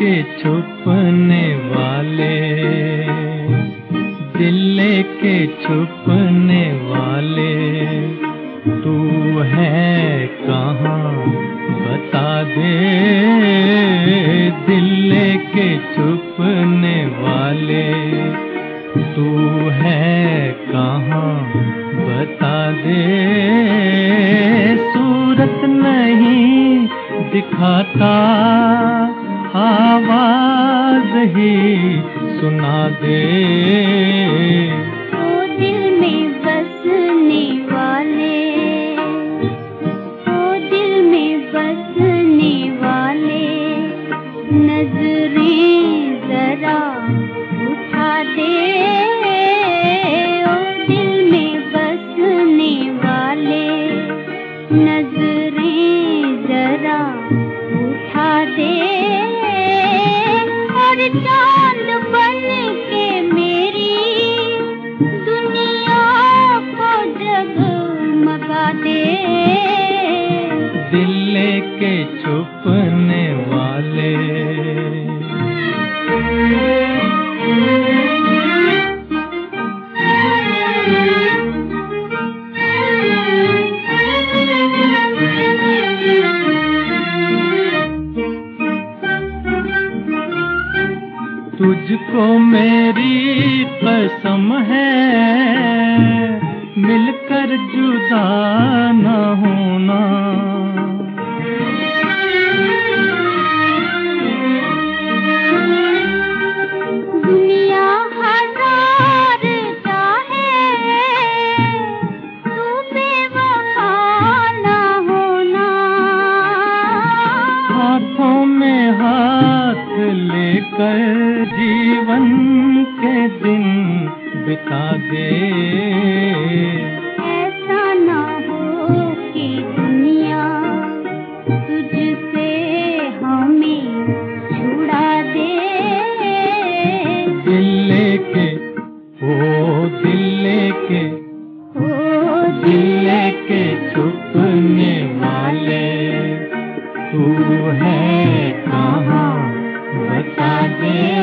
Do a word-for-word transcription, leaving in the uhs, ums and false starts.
के छुपने वाले, दिल के छुपने वाले, तू है कहाँ बता दे। दिल के छुपने वाले, तू है कहाँ बता दे। सूरत नहीं दिखाता, आवाज ही सुना दे। ओ दिल में बसने वाले, ओ दिल में बसने वाले, नजरें जरा उठा दे। ओ दिल में बसने वाले, नजरें जरा उठा दे। और चांद बन के मेरी दुनिया को जगमगा दे। दिल के छुपने वाले, तुझको मेरी कसम है, मिलकर जुदा न होना। दुनिया हजार चाहे, तू बेवफा न होना। हाथों में हाथ लेकर जीवन के दिन बिता दे। ऐसा ना हो कि दुनिया तुझसे हमें छुड़ा दे। दिल के, ओ दिल के, ओ दिल के छुपने वाले, तू है कहाँ बता दे।